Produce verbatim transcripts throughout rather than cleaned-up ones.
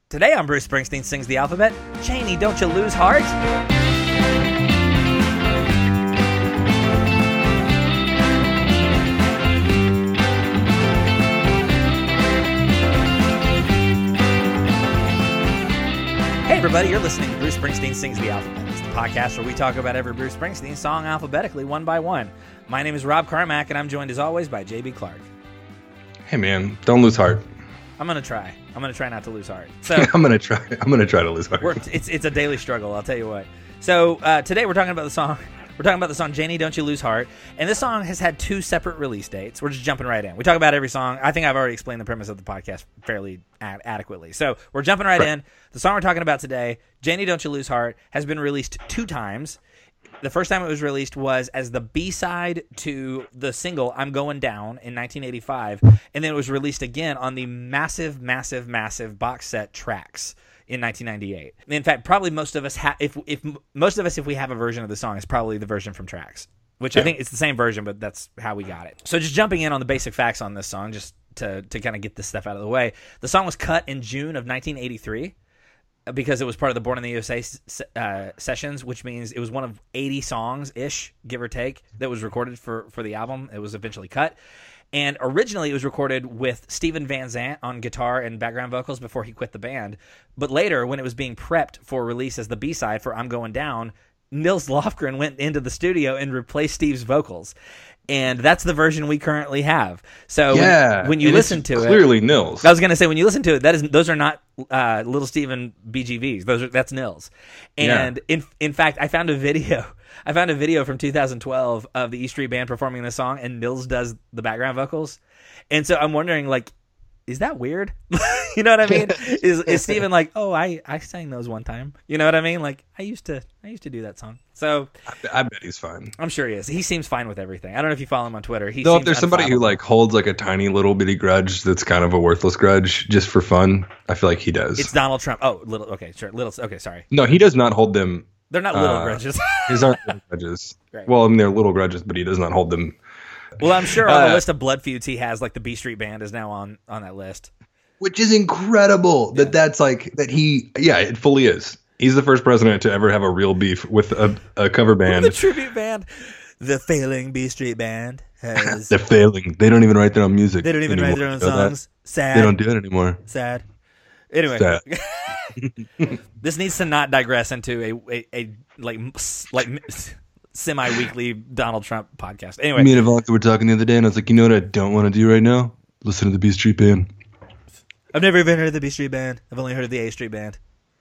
Today on Bruce Springsteen Sings the Alphabet, Janie, Don't You Lose Heart? Hey everybody, you're listening to Bruce Springsteen Sings the Alphabet. It's the podcast where we talk about every Bruce Springsteen song alphabetically, one by one. My name is Rob Carmack, and I'm joined as always by J B Clark. Hey man, don't lose heart. I'm gonna try. I'm gonna try not to lose heart. So I'm gonna try. I'm gonna try to lose heart. We're, it's it's a daily struggle. I'll tell you what. So uh, today we're talking about the song. We're talking about the song "Janie, Don't You Lose Heart," and this song has had two separate release dates. We're just jumping right in. We talk about every song. I think I've already explained the premise of the podcast fairly ad- adequately. So we're jumping right, right in. The song we're talking about today, "Janie, Don't You Lose Heart," has been released two times. The first time it was released was as the B-side to the single "I'm Going Down" in nineteen eighty-five, and then it was released again on the massive, massive, massive box set Tracks in nineteen ninety-eight. In fact, probably most of us have, if if most of us, if we have a version of the song, it's probably the version from Tracks, which yeah. I think it's the same version, but that's how we got it. So just jumping in on the basic facts on this song, just to to kind of get this stuff out of the way. The song was cut in June of nineteen eighty-three. Because it was part of the Born in the U S A uh, sessions, which means it was one of eighty songs-ish, give or take, that was recorded for, for the album. It was eventually cut. And originally it was recorded with Steven Van Zandt on guitar and background vocals before he quit the band. But later, when it was being prepped for release as the B-side for I'm Going Down, Nils Lofgren went into the studio and replaced Steve's vocals. And that's the version we currently have. So yeah, when, when you listen to clearly it, clearly Nils. I was going to say when you listen to it, that is those are not uh, Little Steven B G Vs. Those are that's Nils. And yeah. in in fact, I found a video. I found a video from two thousand twelve of the E Street Band performing this song, and Nils does the background vocals. And so I'm wondering, like, is that weird? You know what I mean? Is is Steven like, oh, I, I sang those one time? You know what I mean? Like, I used to I used to do that song. So I, I bet he's fine. I'm sure he is. He seems fine with everything. I don't know if you follow him on Twitter. He Though seems if there's somebody who like holds like a tiny little bitty grudge that's kind of a worthless grudge just for fun, I feel like he does. It's Donald Trump. Oh, little. Okay, sure. Little. Okay, sorry. No, he does not hold them. They're not little uh, grudges. His aren't little grudges. Right. Well, I mean, they're little grudges, but he does not hold them. Well, I'm sure on the uh, list of blood feuds he has, like the B Street Band is now on on that list. Which is incredible Yeah. that that's like that he. Yeah, it fully is. He's the first president to ever have a real beef with a, a cover band. The tribute band, the failing B Street Band has. They're failing. They don't even write their own music. They don't even anymore. write their own You know that? songs. Sad. They don't do it anymore. Sad. Anyway, Sad. this needs to not digress into a a, a like like semi-weekly Donald Trump podcast. Anyway, Me and Ivanka were talking the other day, and I was like, you know what I don't want to do right now? Listen to the B Street Band. I've never even heard of the B Street Band. I've only heard of the A Street Band.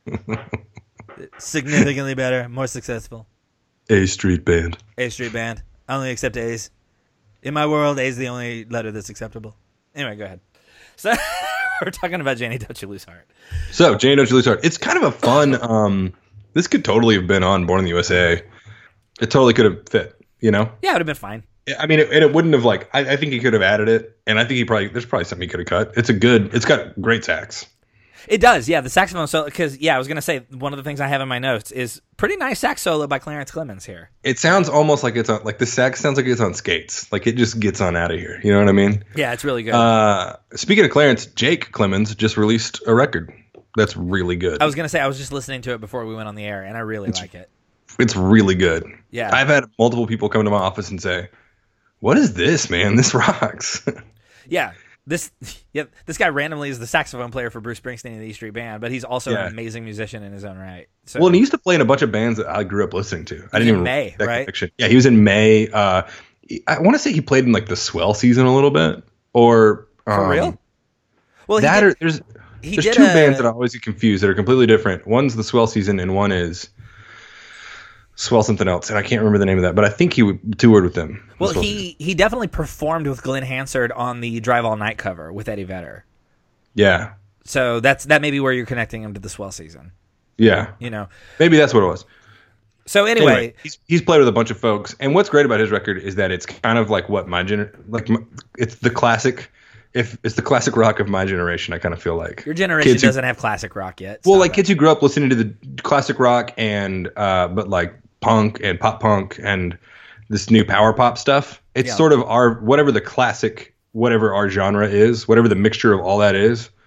Significantly better, more successful. A Street Band. A Street Band. I only accept A's. In my world, A is the only letter that's acceptable. Anyway, go ahead. So we're talking about Janie, Don't You Lose Heart. So, Janie, Don't You Lose Heart. It's kind of a fun, um, this could totally have been on Born in the U S A. It totally could have fit, you know? Yeah, it would have been fine. I mean, it, and it wouldn't have like, I, I think he could have added it, and I think he probably, there's probably something he could have cut. It's a good, it's got great sax. It does, yeah. The saxophone solo, because, yeah, I was going to say, one of the things I have in my notes is pretty nice sax solo by Clarence Clemens here. It sounds almost like it's on, like the sax sounds like it's on skates. Like it just gets on out of here. You know what I mean? Yeah, it's really good. Uh, speaking of Clarence, Jake Clemens just released a record that's really good. I was going to say, I was just listening to it before we went on the air, and I really it's, like it. It's really good. Yeah. I've had multiple people come to my office and say, what is this, man? This rocks. Yeah. This yeah, this guy randomly is the saxophone player for Bruce Springsteen and the E Street Band, but he's also yeah. an amazing musician in his own right. So, well, and he used to play in a bunch of bands that I grew up listening to. I didn't even May, that right? connection. Yeah, he was in May. Uh, I want to say he played in like the Swell season a little bit, or um, for real. Well, that did, or there's he there's did two a, bands that I always get confused that are completely different. One's the Swell season, and one is Swell something else, and I can't remember the name of that. But I think he would toured with them. Well, Swell he season. he definitely performed with Glenn Hansard on the Drive All Night cover with Eddie Vedder. Yeah. So that's that may be where you're connecting him to the Swell season. Yeah. You know. Maybe that's what it was. So anyway, anyway he's he's played with a bunch of folks, and what's great about his record is that it's kind of like what my gener like my, it's the classic. If it's the classic rock of my generation, I kind of feel like your generation kids who- doesn't have classic rock yet. Well, Stop like it. kids who grew up listening to the classic rock and uh, but like punk and pop punk and this new power pop stuff. It's Yeah. sort of our whatever the classic, whatever our genre is, whatever the mixture of all that is.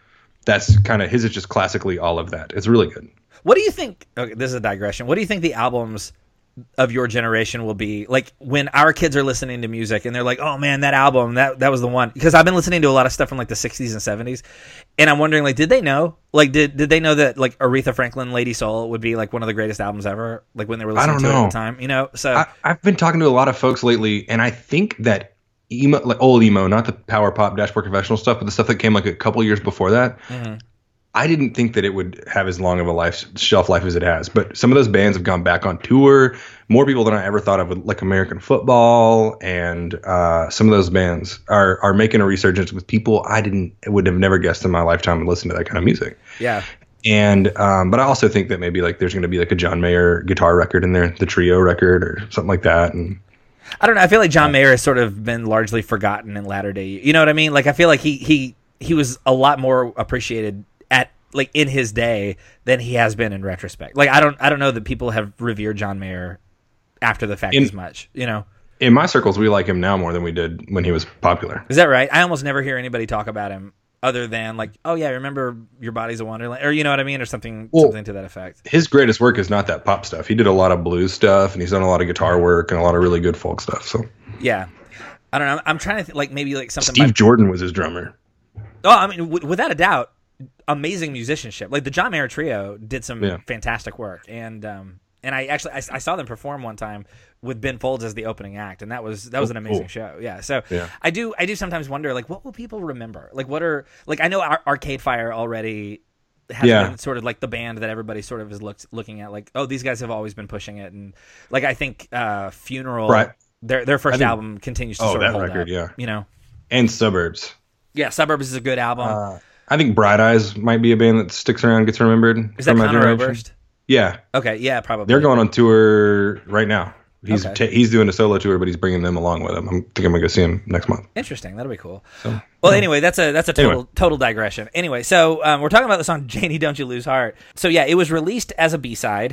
that's kind of his is just classically all of that. It's really good. What do you think? Okay, this is a digression. What do you think the albums of your generation will be like when our kids are listening to music and they're like, oh man, that album, that that was the one? Because I've been listening to a lot of stuff from like the sixties and seventies, and I'm wondering, like, did they know? Like, did did they know that like Aretha Franklin, Lady Soul would be like one of the greatest albums ever? Like when they were listening I don't to know. it at the time, you know? So I, I've been talking to a lot of folks lately, and I think that emo, like old emo, not the power pop Dashboard Confessional stuff, but the stuff that came like a couple years before that. Mm-hmm. I didn't think that it would have as long of a life shelf life as it has, but some of those bands have gone back on tour. More people than I ever thought of, like American Football, and uh, some of those bands are are making a resurgence with people I didn't would have never guessed in my lifetime to listen to that kind of music. Yeah, and um, but I also think that maybe like there's going to be like a John Mayer guitar record in there, the Trio record or something like that, and. I don't know. I feel like John Mayer has sort of been largely forgotten in latter day. You know what I mean? Like I feel like he he he was a lot more appreciated at like in his day than he has been in retrospect. Like I don't I don't know that people have revered John Mayer after the fact in, as much, you know. In my circles we like him now more than we did when he was popular. Is that right? I almost never hear anybody talk about him other than like, oh yeah, remember Your Body's a Wonderland, or you know what I mean, or something well, something to that effect. His greatest work is not that pop stuff. He did a lot of blues stuff and he's done a lot of guitar work and a lot of really good folk stuff. So yeah. I don't know. I'm trying to think like maybe like something Steve by, Jordan was his drummer. Oh, I mean w- without a doubt, amazing musicianship. Like the John Mayer Trio did some yeah. fantastic work, and um, and I actually I, I saw them perform one time with Ben Folds as the opening act, and that was that was oh, an amazing cool. show. Yeah, so yeah. I do I do sometimes wonder like what will people remember? Like what are like I know Ar- Arcade Fire already has yeah. been sort of like the band that everybody sort of is looked looking at like, oh, these guys have always been pushing it, and like I think uh, Funeral right. their their first think, album continues to oh, sort that of hold record, up, yeah, you know, and Suburbs. Yeah, Suburbs is a good album. Uh, I think Bright Eyes might be a band that sticks around, gets remembered. Is that Conor Oberst? Yeah. Okay, yeah, probably. They're going on tour right now. He's okay. t- he's doing a solo tour, but he's bringing them along with him. I'm think I'm gonna go see him next month. Interesting. That'll be cool. So, well, yeah. anyway, that's a that's a total anyway. total digression. Anyway, so um, we're talking about the song "Janie, Don't You Lose Heart." So yeah, it was released as a B side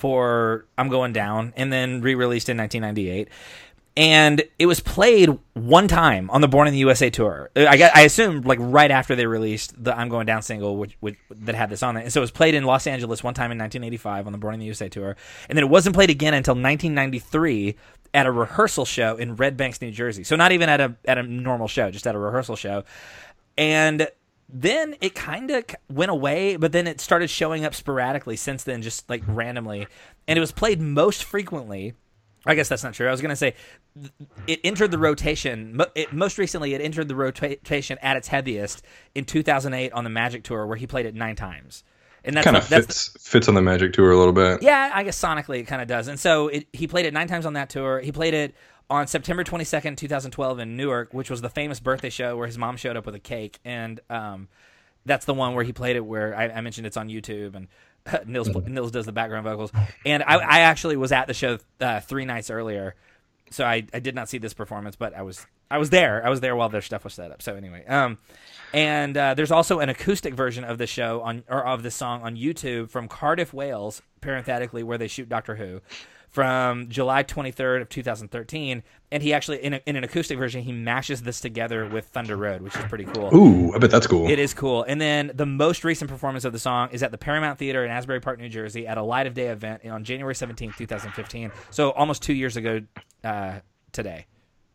for "I'm Going Down," and then re-released in nineteen ninety-eight. And it was played one time on the Born in the U S A tour. I got, I assumed like right after they released the "I'm Going Down" single, which, which that had this on it. And so it was played in Los Angeles one time in nineteen eighty-five on the Born in the U S A tour, and then it wasn't played again until nineteen ninety-three at a rehearsal show in Red Banks, New Jersey. So not even at a at a normal show, just at a rehearsal show. And then it kind of went away, but then it started showing up sporadically since then, just like randomly. And it was played most frequently. I guess that's not true. I was going to say it entered the rotation. It, most recently, it entered the rotation at its heaviest in two thousand eight on the Magic Tour, where he played it nine times. And that's kind of that's fits the, fits on the Magic Tour a little bit. Yeah, I guess sonically it kind of does. And so it, he played it nine times on that tour. He played it on September twenty-second, twenty twelve in Newark, which was the famous birthday show where his mom showed up with a cake. And um, that's the one where he played it where I, I mentioned it's on YouTube, and Nils Nils does the background vocals. And I, I actually was at the show uh, three nights earlier, so I, I did not see this performance, but I was I was there. I was there while their stuff was set up. So anyway, um, and uh, there's also an acoustic version of the show on or of the song on YouTube from Cardiff, Wales, parenthetically where they shoot Doctor Who, from July twenty-third of two thousand thirteen. And he actually, in, a, in an acoustic version, he mashes this together with Thunder Road, which is pretty cool. Ooh, I bet that's cool. It is cool. And then the most recent performance of the song is at the Paramount Theater in Asbury Park, New Jersey, at a Light of Day event on January seventeenth, twenty fifteen. So almost two years ago uh, today.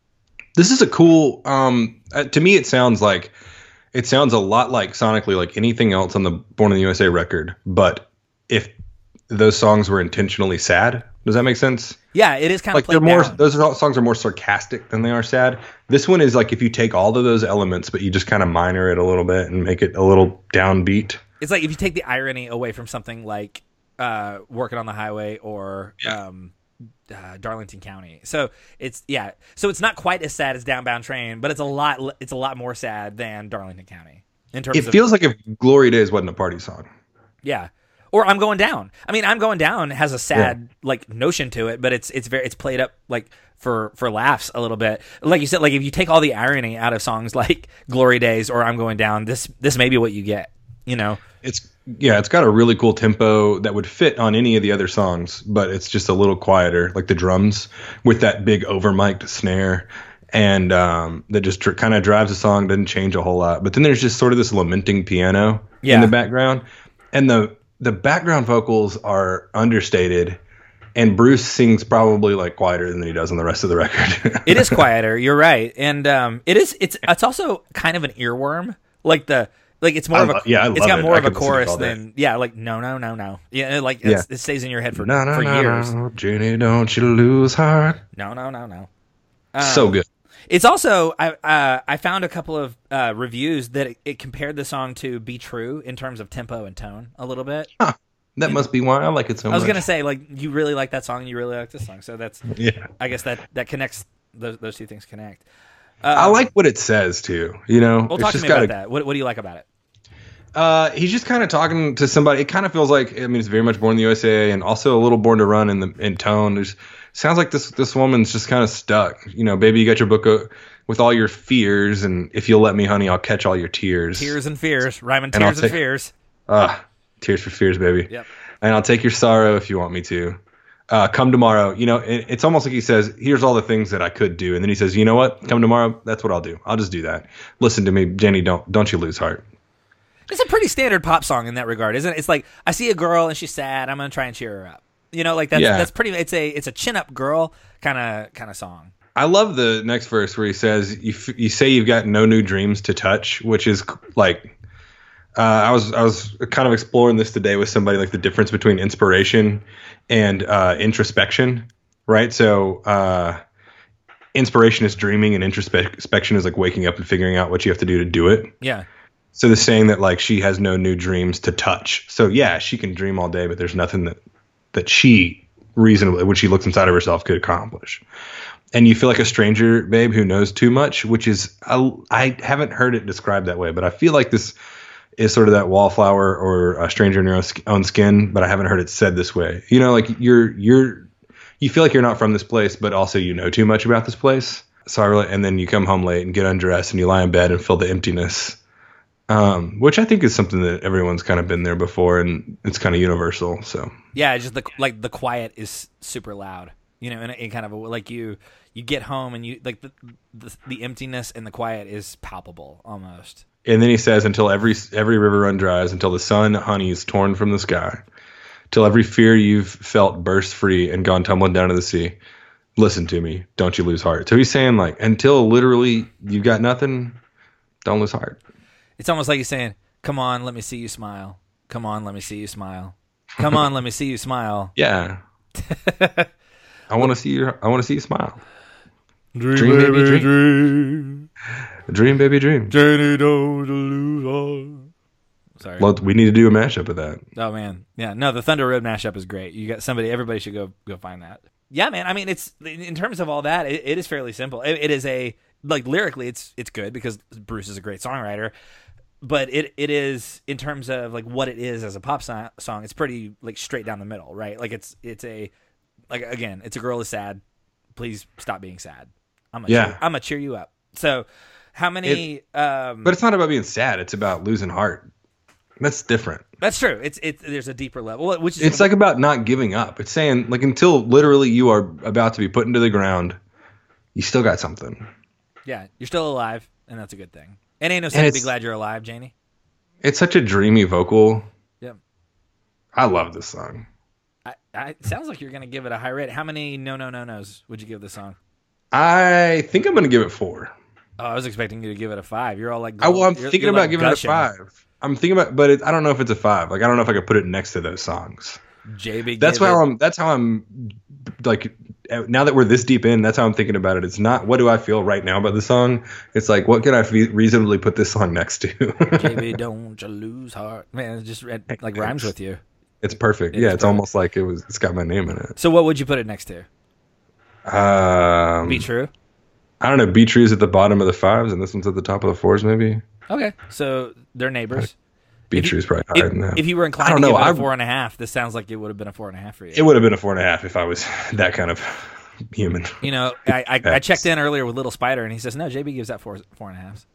This is a cool. Um, uh, to me, it sounds like it sounds a lot like sonically like anything else on the Born in the U S A record, but if those songs were intentionally sad. Does that make sense? Yeah, it is kind like of played they're more. down. Those are, songs are more sarcastic than they are sad. This one is like if you take all of those elements, but you just kind of minor it a little bit and make it a little downbeat. It's like if you take the irony away from something like uh, "Working on the Highway" or Yeah. um, uh, "Darlington County." So it's yeah. So it's not quite as sad as "Downbound Train," but it's a lot. It's a lot more sad than "Darlington County." In terms, It of, feels like if "Glory Days" wasn't a party song. yeah. Or "I'm Going Down." I mean, "I'm Going Down" has a sad yeah. like notion to it, but it's it's very it's played up like for for laughs a little bit. Like you said, like if you take all the irony out of songs like "Glory Days" or "I'm Going Down," this this may be what you get. You know, it's yeah, it's got a really cool tempo that would fit on any of the other songs, but it's just a little quieter, like the drums with that big over mic'd snare. and um, that just tr- kind of drives the song, doesn't change a whole lot. But then there's just sort of this lamenting piano Yeah. in the background, and the the background vocals are understated, and Bruce sings probably like quieter than he does on the rest of the record. It is quieter. You're right, and um, it is. It's it's also kind of an earworm. Like the like it's more I of a lo- yeah, I it's love got it. more I of a could listen to it chorus all day. than yeah. Like no no no no yeah. Like Yeah. it's, it stays in your head for no, no, for no, years. no, Jenny, don't you lose heart. No no no no. Um, So good. It's also I uh, I found a couple of uh, reviews that it, it compared the song to "Be True" in terms of tempo and tone a little bit. Huh. That must be why I like it so much. I was gonna say like you really like that song and you really like this song, so that's Yeah. I guess that that connects those those two things connect. I Um, like what it says too. You know, Well, it's talk to just me got about a, that. What what do you like about it? Uh, he's just kind of talking to somebody. It kind of feels like I mean, it's very much Born in the U S A, and also a little Born to Run in the in tone. There's sounds like this this woman's just kind of stuck. You know, baby, you got your book uh, with all your fears, and if you'll let me, honey, I'll catch all your tears. Tears and fears, rhyming And I'll tears and take- fears. Ah, tears for fears, baby. Yep. And I'll take your sorrow if you want me to. Uh, come tomorrow. You know, it, it's almost like he says, "Here's all the things that I could do," and then he says, "You know what? Come tomorrow. That's what I'll do. I'll just do that. Listen to me, Jenny. Don't don't you lose heart." It's a pretty standard pop song in that regard, isn't it? It's like I see a girl and she's sad. I'm gonna try and cheer her up. You know, like that's Yeah. that's pretty. It's a it's a chin up girl kind of kind of song. I love the next verse where he says, "You f- you say you've got no new dreams to touch," which is like, uh, I was I was kind of exploring this today with somebody, like the difference between inspiration and uh, introspection, right? So, uh, inspiration is dreaming, and introspection is like waking up and figuring out what you have to do to do it. Yeah. So the saying that like she has no new dreams to touch. So yeah, she can dream all day, but there's nothing that that she reasonably, when she looks inside of herself, could accomplish. And you feel like a stranger, babe, who knows too much, which is I, I haven't heard it described that way, but I feel like this is sort of that wallflower or a stranger in your own sk- own skin, but I haven't heard it said this way. You know, like you're you're you feel like you're not from this place, but also you know too much about this place. So I really, and then you come home late and get undressed and you lie in bed and feel the emptiness. Um, which I think is something that everyone's kind of been there before, and it's kind of universal. So Yeah, just the like the quiet is super loud. You know, in, a, in kind of a, like you you get home and you like the, the the emptiness and the quiet is palpable almost. And then he says, until every every river run dries, until the sun, honey, is torn from the sky, till every fear you've felt bursts free and gone tumbling down to the sea. Listen to me, don't you lose heart. So he's saying, like, until literally you got nothing, don't lose heart. It's almost like he's saying, "Come on, let me see you smile. Come on, let me see you smile. Come on, let me see you smile." Yeah, I want to see you. I want to see you smile. Dream, Dream, baby, baby, dream. dream. Dream, baby, dream. Jenny, don't lose heart. Sorry. Well, we need to do a mashup of that. Oh man, yeah. No, the Thunder Road mashup is great. You got somebody. Everybody should go go find that. Yeah, man. I mean, it's in terms of all that, it, it is fairly simple. It, it is a like lyrically, it's it's good because Bruce is a great songwriter. But it it is in terms of like what it is as a pop song, song. It's pretty like straight down the middle, right? Like it's it's a like again, it's a girl is sad. Please stop being sad. I'm gonna Yeah. cheer, I'm gonna cheer you up. So, how many? um, But it's not about being sad. It's about losing heart. That's different. That's true. It's it. There's a deeper level, which is It's like about not giving up. It's saying like until literally you are about to be put into the ground, you still got something. yeah, you're still alive, and that's a good thing. And ain't no sin to be it's- glad you're alive, Janie. It's such a dreamy vocal. Yep. I love this song. I, I, it sounds like you're gonna give it a high rate. How many no no no nos would you give this song? I think I'm going to give it four. Oh, I was expecting you to give it a five. You're all like, I, well, I'm you're- thinking you're, about like, giving gushing. it a five. I'm thinking about, but it, I don't know if it's a five. Like I don't know if I could put it next to those songs. J B, That's give how it- I'm. That's how I'm. Like now that we're this deep in, that's how I'm thinking about it. It's not what do I feel right now about the song. It's like what can I fe- reasonably put this song next to? J B, don't you lose heart, man. It just it, like rhymes with you. It's perfect. It yeah, is it's perfect. almost like it was. It's got my name in it. So what would you put it next to? Um, Be true. I don't know. B Tree's at the bottom of the fives, and this one's at the top of the fours, maybe. Okay, so they're neighbors. B If you- Tree's probably If, higher than that. if you were I inclined don't to know. give it a I- four and a half, this sounds like it would have been a four and a half for you. It would have been a four and a half if I was that kind of human. You know, I, I, I Yes. checked in earlier with Little Spider, and he says, no, J B gives that four, four and a half.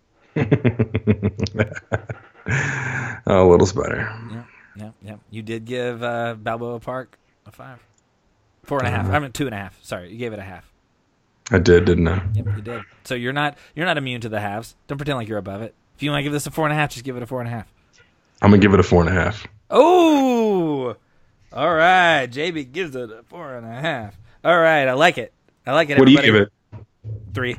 Oh, little spider. Yeah, yeah, yeah. You did give uh, Balboa Park a five. Four and a half. I mean, two and a half. Sorry, you gave it a half. I did, didn't I? Yep, you did. So you're not you're not immune to the halves. Don't pretend like you're above it. If you want to give this a four and a half, just give it a four and a half. I'm gonna give it a four and a half. Oh, all right. J B gives it a four and a half. All right, I like it. I like it. What everybody. do you give it? Three.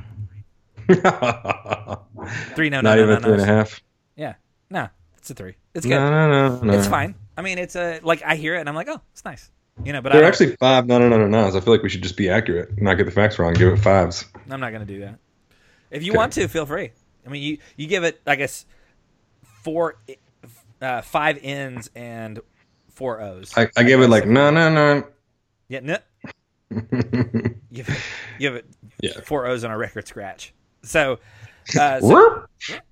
Three. No, no, Not no, even no, a three no. and a half. Yeah, no, it's a three. It's good. No, no, no, no. It's fine. I mean, it's a like I hear it and I'm like, oh, it's nice. You know, but There I are actually five no, no, no, no, no's. I feel like we should just be accurate, and not get the facts wrong. Give it fives. I'm not going to do that. If you Okay. want to, feel free. I mean, you, you give it, I guess, four, uh, five N's and four O's. I, I give it like no, no, no. Yeah, no. give it, give it Yeah. four O's on a record scratch. So, uh, so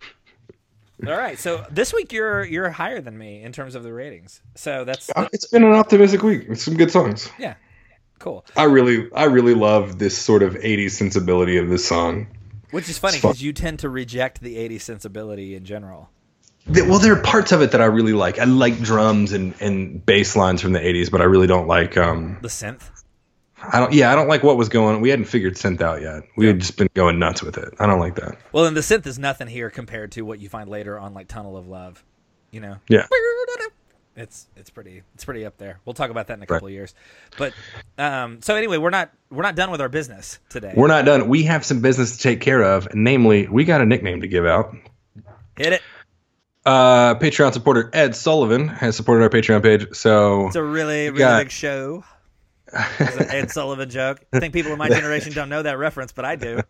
all right. So this week you're you're higher than me in terms of the ratings. So that's It's been an optimistic week. It's some good songs. yeah, cool. I really, I really love this sort of eighties sensibility of this song. Which is funny It's fun. because you tend to reject the eighties sensibility in general. The- Well, there are parts of it that I really like. I like drums and, and bass lines from the eighties, but I really don't like. Um, The synth. I don't. Yeah, I don't like what was going on. We hadn't figured synth out yet. We had just been going nuts with it. I don't like that. Well, and the synth is nothing here compared to what you find later on, like Tunnel of Love. You know. Yeah. It's it's pretty it's pretty up there. We'll talk about that in a couple of years. But um, so anyway, we're not we're not done with our business today. We're not done. We have some business to take care of. Namely, we got a nickname to give out. Hit it. Uh, Patreon supporter Ed Sullivan has supported our Patreon page. So It's a really really got- big show. It's an Ed Sullivan joke. I think people of my generation don't know that reference, but I do.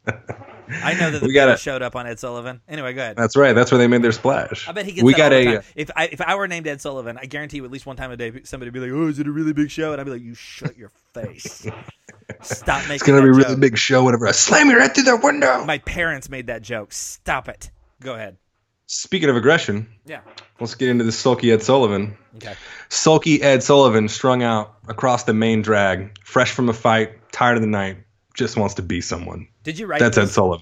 I know that the We gotta- people showed up on Ed Sullivan. Anyway, go ahead. that's right. That's where they made their splash. I bet he gets we that got all the a. time. If I if I were named Ed Sullivan, I guarantee you at least one time a day somebody would be like, "Oh, is it a really big show?" And I'd be like, "You shut your face. Stop making." It's gonna that be a really joke." big show whenever I slam you right through the window. My parents made that joke. Stop it. Go ahead. Speaking of aggression, Yeah. let's get into this sulky Ed Sullivan. Okay. Sulky Ed Sullivan, strung out across the main drag, fresh from a fight, tired of the night, just wants to be someone. Did you write That's this? Ed Sullivan.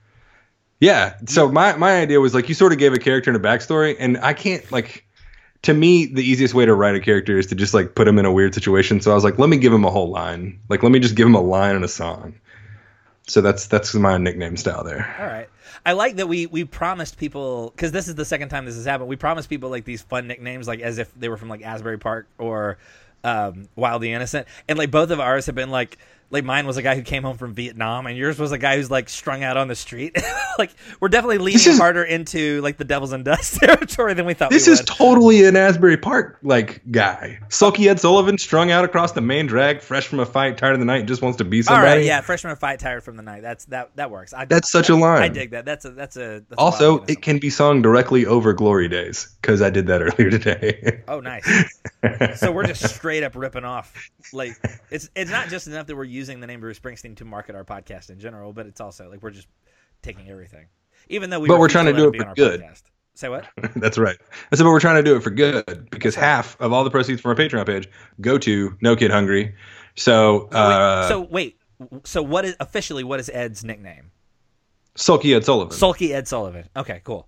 Yeah. So my, my idea was like you sort of gave a character and a backstory, and I can't like to me the easiest way to write a character is to just like put him in a weird situation. So I was like, let me give him a whole line. Like let me just give him a line in a song. So that's that's my nickname style there. All right. I like that we we promised people, because this is the second time this has happened. We promised people like these fun nicknames, like as if they were from like Asbury Park or um, Wild the Innocent, and like both of ours have been like like mine was a guy who came home from Vietnam, and yours was a guy who's like strung out on the street. Like we're definitely leaning This is- harder into like the Devil's and Dust territory than we thought. This we is would. totally an Asbury Park like guy. Sulky Ed Sullivan, strung out across the main drag, fresh from a fight, tired of the night, just wants to be All somebody. right, yeah, freshman fight, tired from the night. That's that that works. I, That's such a line. I dig that. That's a that's a that's a Also, lot of it can be sung directly over Glory Days because I did that earlier today. Oh, nice. So we're just straight up ripping off. Like it's it's not just enough that we're using the name Bruce Springsteen to market our podcast in general, but it's also like we're just taking everything. Even though we But we're refuse trying to let do it be for on our good. podcast. Say what? That's right. I said, but we're trying to do it for good because half of all the proceeds from our Patreon page go to No Kid Hungry. So, uh, wait, so wait. So what is officially what is Ed's nickname? Sulky Ed Sullivan. Sulky Ed Sullivan. Okay, cool.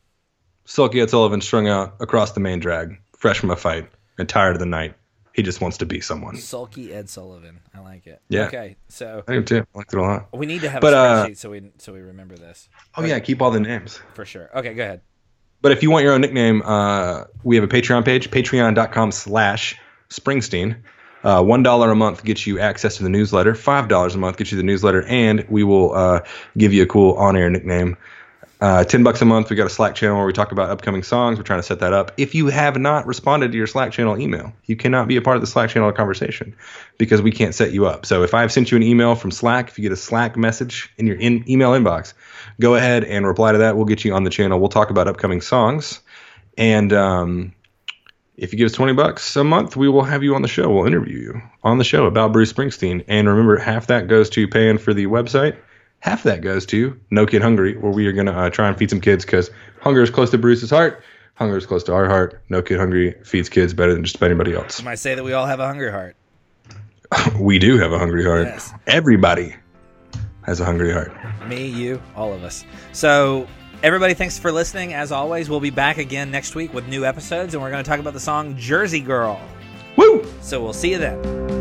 Sulky Ed Sullivan, strung out across the main drag, fresh from a fight, and tired of the night. He just wants to be someone. Sulky Ed Sullivan. I like it. Yeah. Okay, so I do too. I liked it a lot. we need to have But, a uh, spreadsheet so we so we remember this Oh yeah, keep all the names. for sure. Okay, go ahead. But if you want your own nickname, uh, we have a Patreon page, patreon.com slash Springsteen. Uh, one dollar a month gets you access to the newsletter. Five dollars a month gets you the newsletter, and we will uh, give you a cool on-air nickname. Uh, Ten bucks a month. We got a Slack channel where we talk about upcoming songs. We're trying to set that up. If you have not responded to your Slack channel email, you cannot be a part of the Slack channel conversation because we can't set you up. So if I've sent you an email from Slack, if you get a Slack message in your in- email inbox, go ahead and reply to that. We'll get you on the channel. We'll talk about upcoming songs, and um, if you give us twenty bucks a month, we will have you on the show. We'll interview you on the show about Bruce Springsteen. And remember, half that goes to paying for the website. Half that goes to No Kid Hungry, where we are going to uh, try and feed some kids because hunger is close to Bruce's heart. Hunger is close to our heart. No Kid Hungry feeds kids better than just about anybody else. You might say that we all have a hungry heart. We do have a hungry heart. Yes. Everybody has a hungry heart. Me, you, all of us. So, everybody, thanks for listening. As always, we'll be back again next week with new episodes, and we're going to talk about the song Jersey Girl. Woo! So, we'll see you then.